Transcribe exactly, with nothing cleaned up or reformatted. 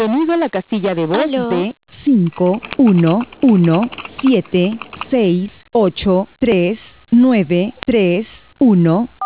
Bienvenido a la casilla de voz Aló. de cinco uno uno siete seis ocho tres nueve tres uno